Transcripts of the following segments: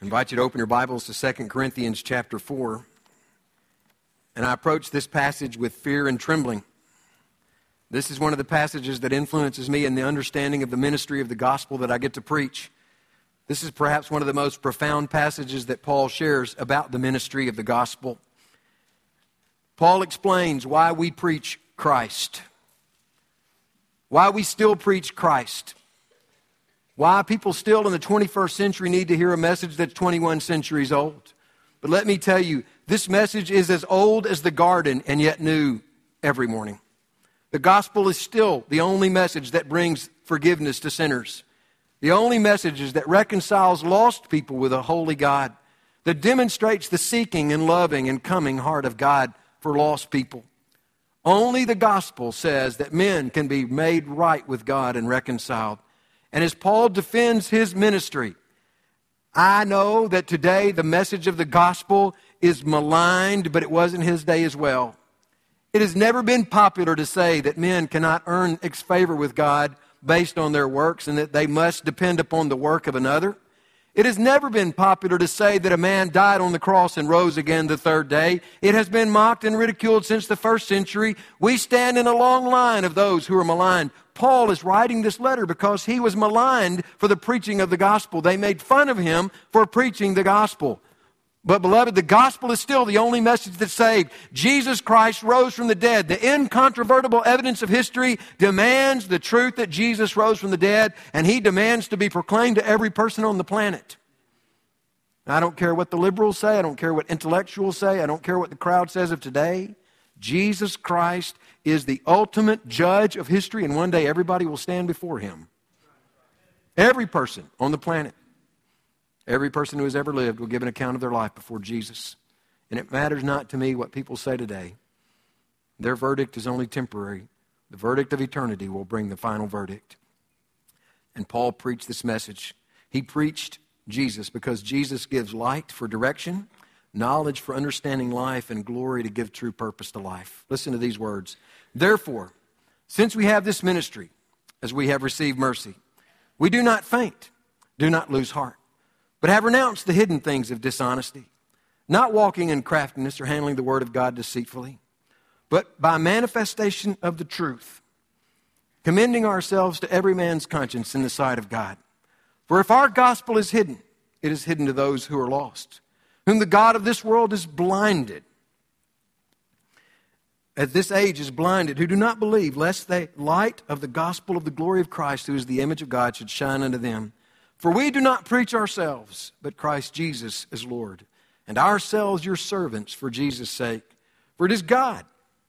I invite you to open your Bibles to 2 Corinthians chapter 4. And I approach this passage with fear and trembling. This is one of the passages that influences me in the understanding of the ministry of the gospel that I get to preach. This is perhaps one of the most profound passages that Paul shares about the ministry of the gospel. Paul explains why we preach Christ. Why we still preach Christ. Why people still in the 21st century need to hear a message that's 21 centuries old. But let me tell you, this message is as old as the garden and yet new every morning. The gospel is still the only message that brings forgiveness to sinners. The only message that reconciles lost people with a holy God. That demonstrates the seeking and loving and coming heart of God for lost people. Only the gospel says that men can be made right with God and reconciled. And as Paul defends his ministry, I know that today the message of the gospel is maligned, but it was in his day as well. It has never been popular to say that men cannot earn favor with God based on their works and that they must depend upon the work of another. It has never been popular to say that a man died on the cross and rose again the third day. It has been mocked and ridiculed since the first century. We stand in a long line of those who are maligned. Paul is writing this letter because he was maligned for the preaching of the gospel. They made fun of him for preaching the gospel. But beloved, the gospel is still the only message that saved. Jesus Christ rose from the dead. The incontrovertible evidence of history demands the truth that Jesus rose from the dead, and he demands to be proclaimed to every person on the planet. I don't care what the liberals say. I don't care what intellectuals say. I don't care what the crowd says of today. Jesus Christ is the ultimate judge of history, and one day everybody will stand before him. Every person on the planet. Every person who has ever lived will give an account of their life before Jesus. And it matters not to me what people say today. Their verdict is only temporary. The verdict of eternity will bring the final verdict. And Paul preached this message. He preached Jesus because Jesus gives light for direction, knowledge for understanding life, and glory to give true purpose to life. Listen to these words. Therefore, since we have this ministry, as we have received mercy, we do not faint, do not lose heart, but have renounced the hidden things of dishonesty, not walking in craftiness or handling the word of God deceitfully, but by manifestation of the truth, commending ourselves to every man's conscience in the sight of God. For if our gospel is hidden, it is hidden to those who are lost, whom the God of this world is blinded, as this age is blinded, who do not believe, lest the light of the gospel of the glory of Christ, who is the image of God, should shine unto them. For we do not preach ourselves, but Christ Jesus is Lord, and ourselves your servants for Jesus' sake. For it is God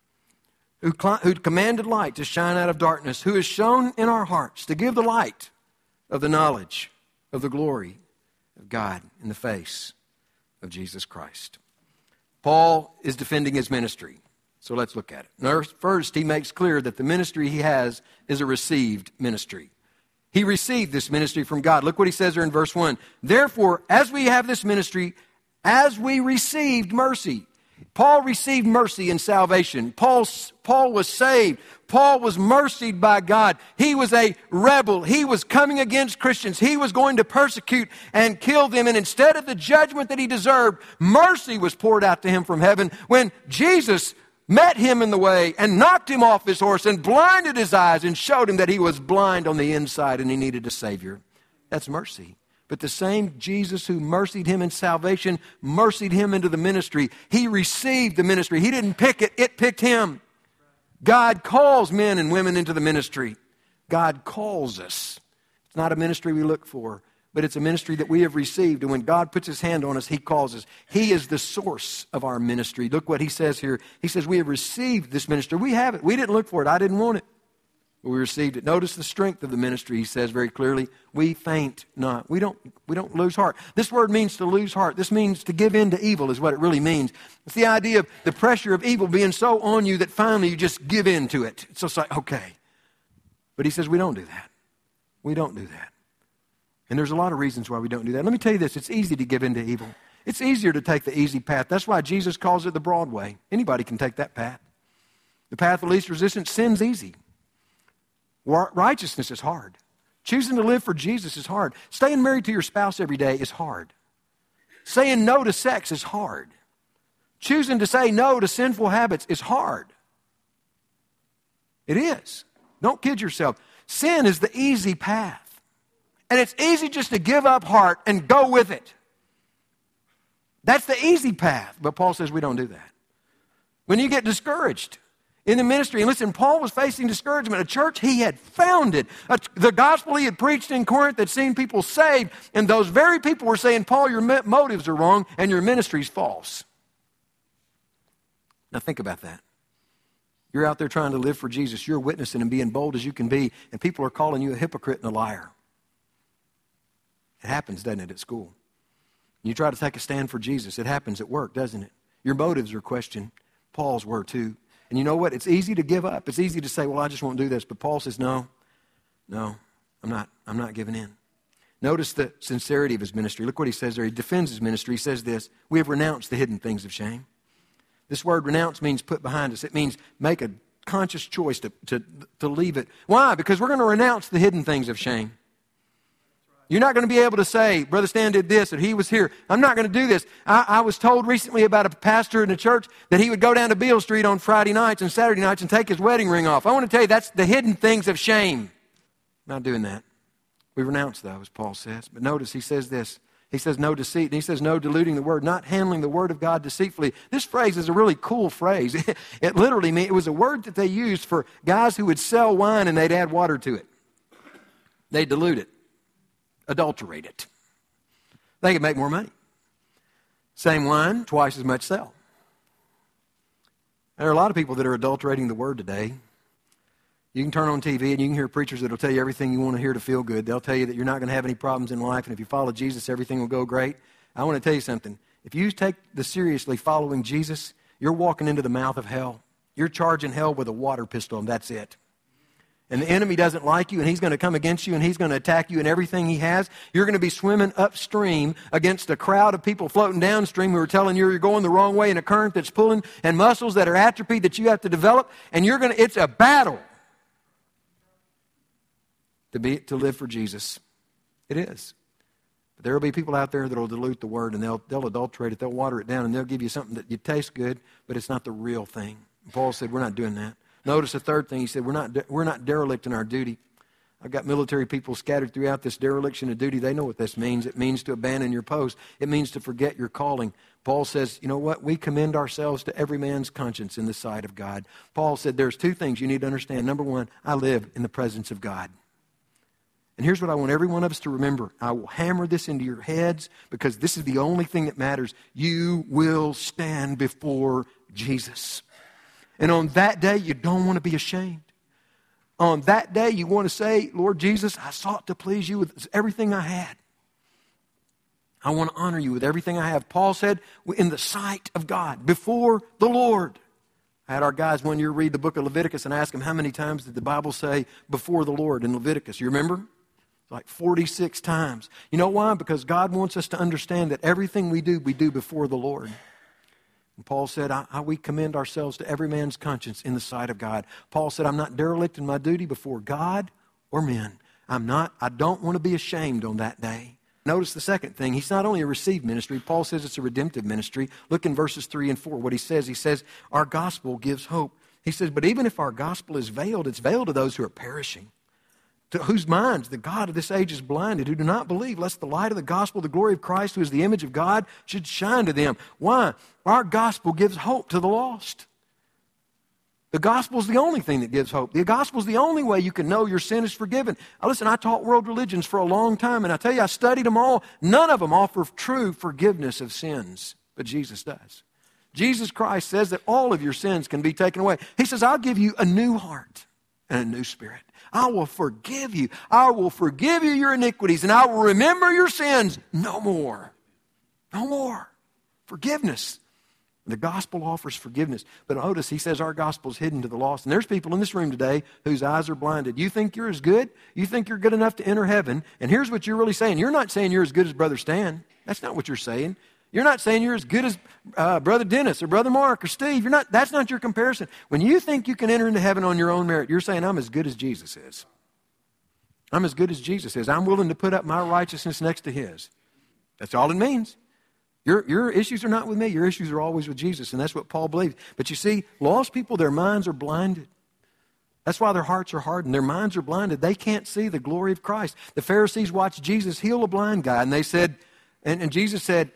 who commanded light to shine out of darkness, who has shown in our hearts to give the light of the knowledge of the glory of God in the face of Jesus Christ. Paul is defending his ministry, so let's look at it. First, he makes clear that the ministry he has is a received ministry. He received this ministry from God. Look what he says there in verse 1. Therefore, as we have this ministry, as we received mercy. Paul received mercy and salvation. Paul was saved. Paul was mercied by God. He was a rebel. He was coming against Christians. He was going to persecute and kill them. And instead of the judgment that he deserved, mercy was poured out to him from heaven when Jesus met him in the way and knocked him off his horse and blinded his eyes and showed him that he was blind on the inside and he needed a Savior. That's mercy. But the same Jesus who mercied him in salvation, mercied him into the ministry. He received the ministry. He didn't pick it, it picked him. God calls men and women into the ministry. God calls us. It's not a ministry we look for, but it's a ministry that we have received. And when God puts his hand on us, he calls us. He is the source of our ministry. Look what he says here. He says, we have received this ministry. We have it. We didn't look for it. I didn't want it. But we received it. Notice the strength of the ministry, he says very clearly. We faint not. We don't lose heart. This word means to lose heart. This means to give in to evil is what it really means. It's the idea of the pressure of evil being so on you that finally you just give in to it. It's just like, okay. But he says we don't do that. We don't do that. And there's a lot of reasons why we don't do that. Let me tell you this. It's easy to give in to evil. It's easier to take the easy path. That's why Jesus calls it the broad way. Anybody can take that path. The path of least resistance, sin's easy. Righteousness is hard. Choosing to live for Jesus is hard. Staying married to your spouse every day is hard. Saying no to sex is hard. Choosing to say no to sinful habits is hard. It is. Don't kid yourself. Sin is the easy path. And it's easy just to give up heart and go with it. That's the easy path. But Paul says we don't do that. When you get discouraged in the ministry, and listen, Paul was facing discouragement. A church he had founded, the gospel he had preached in Corinth had seen people saved, and those very people were saying, Paul, your motives are wrong and your ministry's false. Now think about that. You're out there trying to live for Jesus. You're witnessing and being bold as you can be, and people are calling you a hypocrite and a liar. It happens, doesn't it, at school? You try to take a stand for Jesus. It happens at work, doesn't it? Your motives are questioned. Paul's were too. And you know what? It's easy to give up. It's easy to say, well, I just won't do this. But Paul says, no, I'm not giving in. Notice the sincerity of his ministry. Look what he says there. He defends his ministry. He says this, we have renounced the hidden things of shame. This word renounce means put behind us. It means make a conscious choice to leave it. Why? Because we're going to renounce the hidden things of shame. You're not going to be able to say, Brother Stan did this, or he was here. I'm not going to do this. I was told recently about a pastor in a church that he would go down to Beale Street on Friday nights and Saturday nights and take his wedding ring off. I want to tell you, that's the hidden things of shame. Not doing that. We renounce those, Paul says. But notice he says this. He says no deceit. And he says no diluting the word, not handling the word of God deceitfully. This phrase is a really cool phrase. It literally means, it was a word that they used for guys who would sell wine and they'd add water to it. They dilute it. Adulterate it. They could make more money. Same wine, twice as much sell. There are a lot of people that are adulterating the word today. You can turn on TV and you can hear preachers that will tell you everything you want to hear to feel good. They'll tell you that you're not going to have any problems in life, and if you follow Jesus, everything will go great. I want to tell you something. If you take seriously following Jesus, you're walking into the mouth of hell. You're charging hell with a water pistol, and that's it. And the enemy doesn't like you, and he's going to come against you, and he's going to attack you in everything he has. You're going to be swimming upstream against a crowd of people floating downstream who are telling you you're going the wrong way in a current that's pulling, and muscles that are atrophied that you have to develop, and it's a battle to live for Jesus. It is. But there will be people out there that will dilute the word, and they'll adulterate it, they'll water it down, and they'll give you something that you taste good, but it's not the real thing. Paul said, we're not doing that. Notice the third thing. He said, we're not derelict in our duty. I've got military people scattered throughout this dereliction of duty. They know what this means. It means to abandon your post. It means to forget your calling. Paul says, you know what? We commend ourselves to every man's conscience in the sight of God. Paul said there's two things you need to understand. Number one, I live in the presence of God. And here's what I want every one of us to remember. I will hammer this into your heads because this is the only thing that matters. You will stand before Jesus. And on that day, you don't want to be ashamed. On that day, you want to say, Lord Jesus, I sought to please you with everything I had. I want to honor you with everything I have. Paul said, in the sight of God, before the Lord. I had our guys one year read the book of Leviticus and ask them how many times did the Bible say before the Lord in Leviticus. You remember? Like 46 times. You know why? Because God wants us to understand that everything we do before the Lord. And Paul said, we commend ourselves to every man's conscience in the sight of God. Paul said, I'm not derelict in my duty before God or men. I don't want to be ashamed on that day. Notice the second thing. He's not only a received ministry. Paul says it's a redemptive ministry. Look in verses 3 and 4. What he says, our gospel gives hope. He says, but even if our gospel is veiled, it's veiled to those who are perishing, to whose minds the God of this age is blinded, who do not believe, lest the light of the gospel, the glory of Christ, who is the image of God, should shine to them. Why? Our gospel gives hope to the lost. The gospel is the only thing that gives hope. The gospel is the only way you can know your sin is forgiven. Now, listen, I taught world religions for a long time, and I tell you, I studied them all. None of them offer true forgiveness of sins, but Jesus does. Jesus Christ says that all of your sins can be taken away. He says, I'll give you a new heart and a new spirit. I will forgive you. I will forgive you your iniquities, and I will remember your sins no more. No more. Forgiveness. The gospel offers forgiveness. But notice, he says our gospel is hidden to the lost. And there's people in this room today whose eyes are blinded. You think you're as good? You think you're good enough to enter heaven? And here's what you're really saying. You're not saying you're as good as Brother Stan. That's not what you're saying. You're not saying you're as good as Brother Dennis or Brother Mark or Steve. That's not your comparison. When you think you can enter into heaven on your own merit, you're saying, I'm as good as Jesus is. I'm as good as Jesus is. I'm willing to put up my righteousness next to his. That's all it means. Your issues are not with me. Your issues are always with Jesus, and that's what Paul believed. But you see, lost people, their minds are blinded. That's why their hearts are hardened. Their minds are blinded. They can't see the glory of Christ. The Pharisees watched Jesus heal a blind guy, and they said, and Jesus said,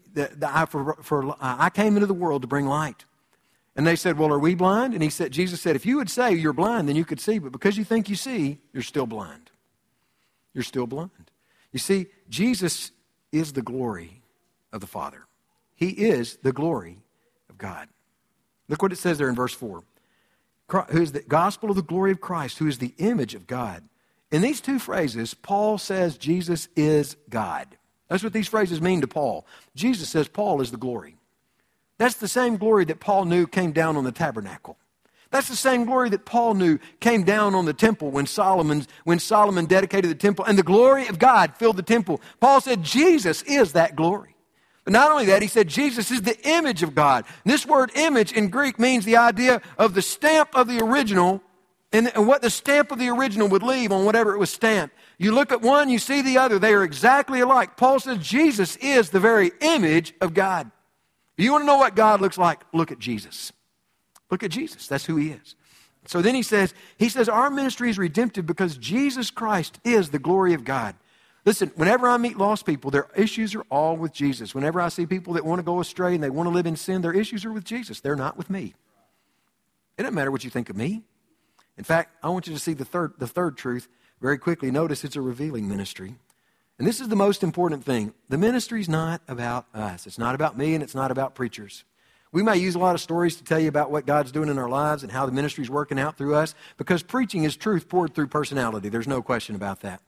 I came into the world to bring light. And they said, well, are we blind? And Jesus said, if you would say you're blind, then you could see. But because you think you see, you're still blind. You're still blind. You see, Jesus is the glory of the Father. He is the glory of God. Look what it says there in verse 4. Who is the gospel of the glory of Christ, who is the image of God. In these two phrases, Paul says Jesus is God. That's what these phrases mean to Paul. Jesus says Paul is the glory. That's the same glory that Paul knew came down on the tabernacle. That's the same glory that Paul knew came down on the temple when Solomon dedicated the temple, and the glory of God filled the temple. Paul said Jesus is that glory. But not only that, he said Jesus is the image of God. And this word image in Greek means the idea of the stamp of the original and what the stamp of the original would leave on whatever it was stamped. You look at one, you see the other. They are exactly alike. Paul says Jesus is the very image of God. You want to know what God looks like? Look at Jesus. Look at Jesus. That's who he is. So then he says, our ministry is redemptive because Jesus Christ is the glory of God. Listen, whenever I meet lost people, their issues are all with Jesus. Whenever I see people that want to go astray and they want to live in sin, their issues are with Jesus. They're not with me. It doesn't matter what you think of me. In fact, I want you to see the third truth very quickly. Notice it's a revealing ministry. And this is the most important thing. The ministry is not about us. It's not about me, and it's not about preachers. We may use a lot of stories to tell you about what God's doing in our lives and how the ministry is working out through us, because preaching is truth poured through personality. There's no question about that.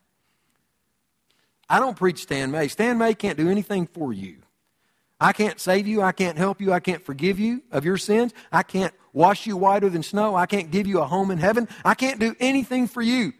I don't preach Stan May. Stan May can't do anything for you. I can't save you. I can't help you. I can't forgive you of your sins. I can't wash you whiter than snow. I can't give you a home in heaven. I can't do anything for you.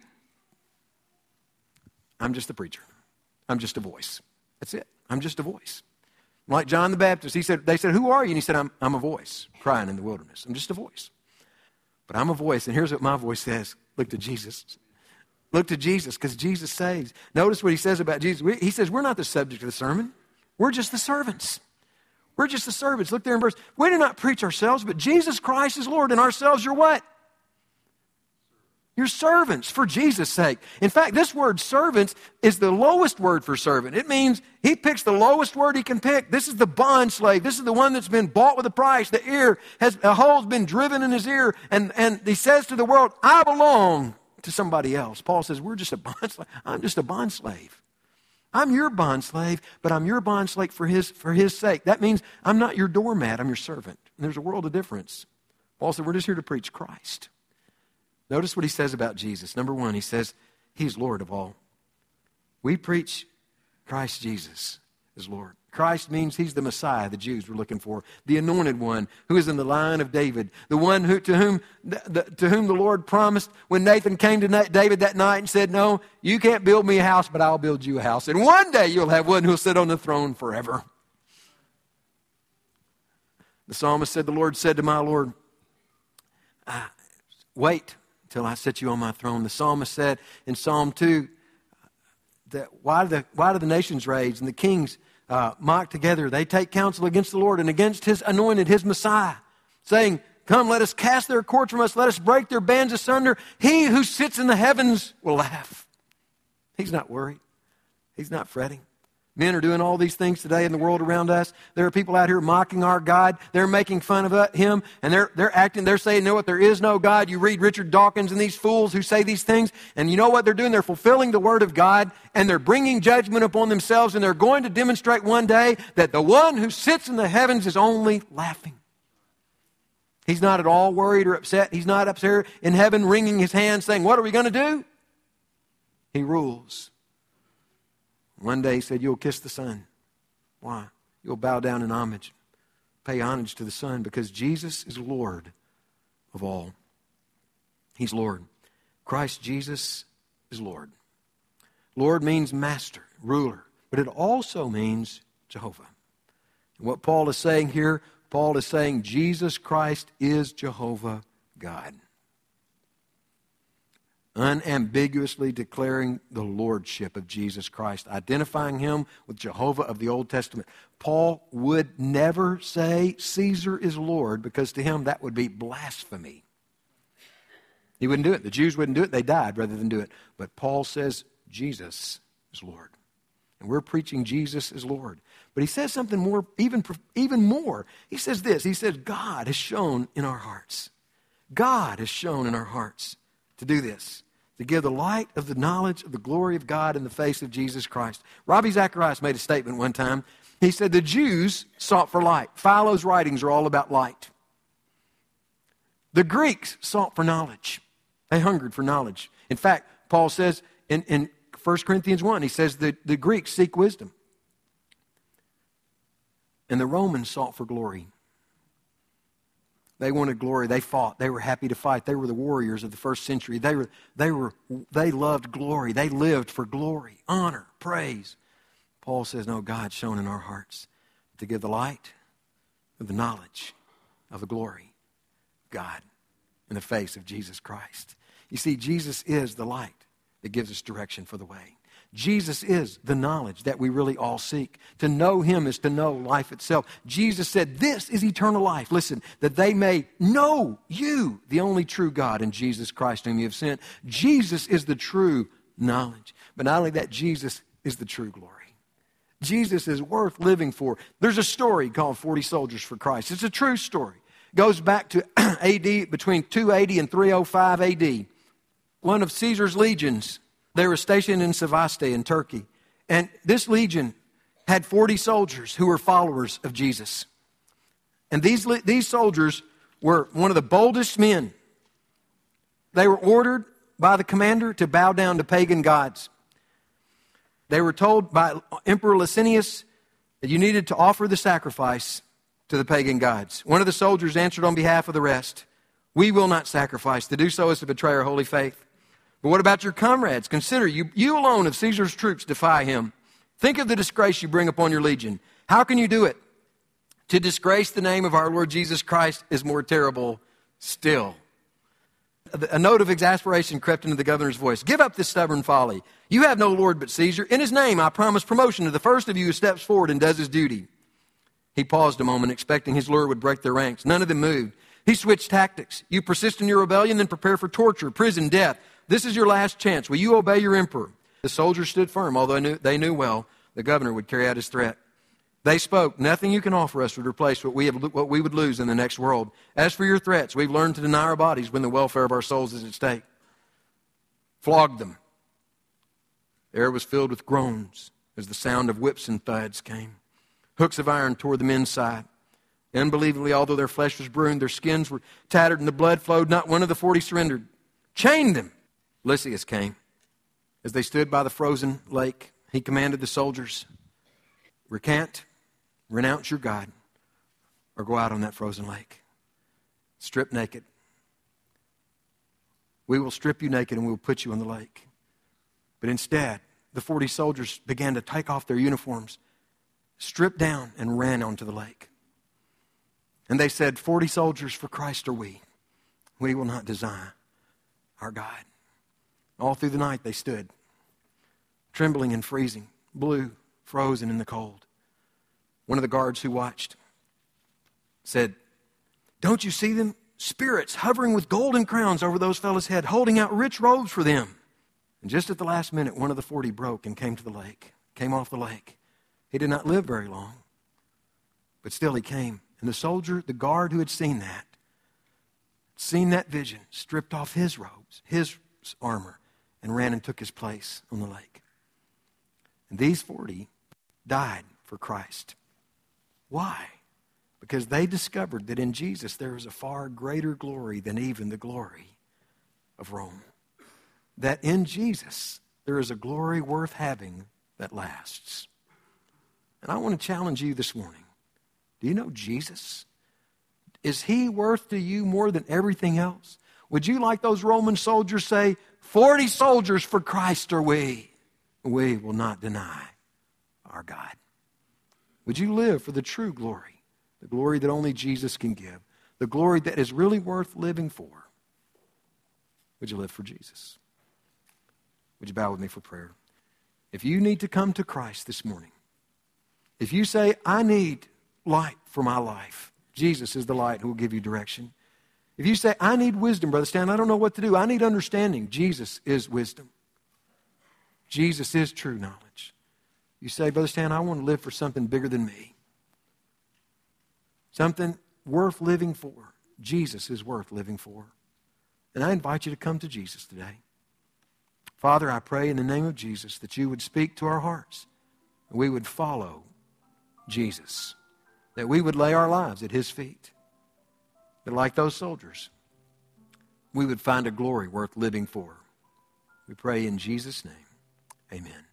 I'm just a preacher. I'm just a voice. That's it. I'm just a voice. Like John the Baptist, they said, who are you? And he said, I'm a voice crying in the wilderness. I'm just a voice. But I'm a voice, and here's what my voice says. Look to Jesus. Look to Jesus, because Jesus saves. Notice what he says about Jesus. He says, we're not the subject of the sermon. We're just the servants. We're just the servants. Look there in verse. We do not preach ourselves, but Jesus Christ is Lord, and ourselves you're what? You're servants for Jesus' sake. In fact, this word servants is the lowest word for servant. It means he picks the lowest word he can pick. This is the bond slave. This is the one that's been bought with a price. A hole's been driven in his ear, and he says to the world, I belong to somebody else. Paul says, we're just a bond slave. I'm just a bond slave. I'm your bond slave, but I'm your bond slave for his sake. That means I'm not your doormat, I'm your servant. And there's a world of difference. Paul said, we're just here to preach Christ. Notice what he says about Jesus. Number one, he says, he's Lord of all. We preach Christ Jesus is Lord. Christ means he's the Messiah the Jews were looking for, the anointed one who is in the line of David, the one to whom the Lord promised when Nathan came to David that night and said, no, you can't build me a house, but I'll build you a house. And one day you'll have one who will sit on the throne forever. The psalmist said, the Lord said to my Lord, wait till I set you on my throne. The psalmist said in Psalm 2, that why do the nations rage and the kings mock together? They take counsel against the Lord and against his anointed, his Messiah, saying, come, let us cast their cords from us. Let us break their bands asunder. He who sits in the heavens will laugh. He's not worried. He's not fretting. Men are doing all these things today in the world around us. There are people out here mocking our God. They're making fun of him, and they're saying, no, what, there is no God. You read Richard Dawkins and these fools who say these things, and you know what they're doing? They're fulfilling the word of God, and they're bringing judgment upon themselves, and they're going to demonstrate one day that the one who sits in the heavens is only laughing. He's not at all worried or upset. He's not up there in heaven wringing his hands saying, what are we going to do? He rules. One day he said, you'll kiss the Son. Why? You'll bow down in homage. Pay homage to the Son, because Jesus is Lord of all. He's Lord. Christ Jesus is Lord. Lord means master, ruler, but it also means Jehovah. And what Paul is saying here, Paul is saying Jesus Christ is Jehovah God. unambiguously declaring the lordship of Jesus Christ, identifying him with Jehovah of the Old Testament. Paul would never say Caesar is Lord, because to him that would be blasphemy. He wouldn't do it. The Jews wouldn't do it. They died rather than do it. But Paul says Jesus is Lord. And we're preaching Jesus is Lord. But he says something more, even more. He says this. He says, God has shown in our hearts. God has shown in our hearts to do this, to give the light of the knowledge of the glory of God in the face of Jesus Christ. Ravi Zacharias made a statement one time. He said, the Jews sought for light. Philo's writings are all about light. The Greeks sought for knowledge. They hungered for knowledge. In fact, Paul says in 1 Corinthians 1, he says that the Greeks seek wisdom. And the Romans sought for glory. They wanted glory. They fought. They were happy to fight. They were the warriors of the first century. They loved glory. They lived for glory, honor, praise. Paul says, no, God's shown in our hearts to give the light of the knowledge of the glory of God in the face of Jesus Christ. You see, Jesus is the light that gives us direction for the way. Jesus is the knowledge that we really all seek. To know him is to know life itself. Jesus said, this is eternal life. Listen, that they may know you, the only true God, and Jesus Christ whom you have sent. Jesus is the true knowledge. But not only that, Jesus is the true glory. Jesus is worth living for. There's a story called 40 Soldiers for Christ. It's a true story. It goes back to AD, between 280 and 305 AD. One of Caesar's legions, they were stationed in Sevaste in Turkey. And this legion had 40 soldiers who were followers of Jesus. And these soldiers were one of the boldest men. They were ordered by the commander to bow down to pagan gods. They were told by Emperor Licinius that you needed to offer the sacrifice to the pagan gods. One of the soldiers answered on behalf of the rest, we will not sacrifice. To do so is to betray our holy faith. But what about your comrades? Consider, you alone of Caesar's troops defy him. Think of the disgrace you bring upon your legion. How can you do it? To disgrace the name of our Lord Jesus Christ is more terrible still. A note of exasperation crept into the governor's voice. Give up this stubborn folly. You have no Lord but Caesar. In his name I promise promotion to the first of you who steps forward and does his duty. He paused a moment, expecting his lure would break their ranks. None of them moved. He switched tactics. You persist in your rebellion, then prepare for torture, prison, death. This is your last chance. Will you obey your emperor? The soldiers stood firm, although they knew well the governor would carry out his threat. They spoke, nothing you can offer us would replace what we would lose in the next world. As for your threats, we've learned to deny our bodies when the welfare of our souls is at stake. Flogged them. The air was filled with groans as the sound of whips and thuds came. Hooks of iron tore the men's side. Unbelievably, although their flesh was bruised, their skins were tattered and the blood flowed, not one of the 40 surrendered. Chained them. Lysias came. As they stood by the frozen lake, he commanded the soldiers, recant, renounce your God, or go out on that frozen lake. Strip naked. We will strip you naked and we will put you in the lake. But instead, the 40 soldiers began to take off their uniforms, stripped down, and ran onto the lake. And they said, 40 soldiers for Christ are we. We will not deny our God. All through the night they stood, trembling and freezing, blue, frozen in the cold. One of the guards who watched said, don't you see them? Spirits hovering with golden crowns over those fellows' head, holding out rich robes for them. And just at the last minute, one of the 40 broke and came to the lake, came off the lake. He did not live very long, but still he came. And the guard who had seen that vision, stripped off his robes, his armor, and ran and took his place on the lake. And these 40 died for Christ. Why? Because they discovered that in Jesus there is a far greater glory than even the glory of Rome. That in Jesus there is a glory worth having that lasts. And I want to challenge you this morning. Do you know Jesus? Is he worth to you more than everything else? Would you, like those Roman soldiers, say, 40 soldiers for Christ are we. We will not deny our God. Would you live for the true glory, the glory that only Jesus can give, the glory that is really worth living for? Would you live for Jesus? Would you bow with me for prayer? If you need to come to Christ this morning, if you say, I need light for my life, Jesus is the light who will give you direction. If you say, I need wisdom, Brother Stan, I don't know what to do. I need understanding. Jesus is wisdom. Jesus is true knowledge. You say, Brother Stan, I want to live for something bigger than me. Something worth living for. Jesus is worth living for. And I invite you to come to Jesus today. Father, I pray in the name of Jesus that you would speak to our hearts. And we would follow Jesus. That we would lay our lives at his feet. That like those soldiers, we would find a glory worth living for. We pray in Jesus' name. Amen.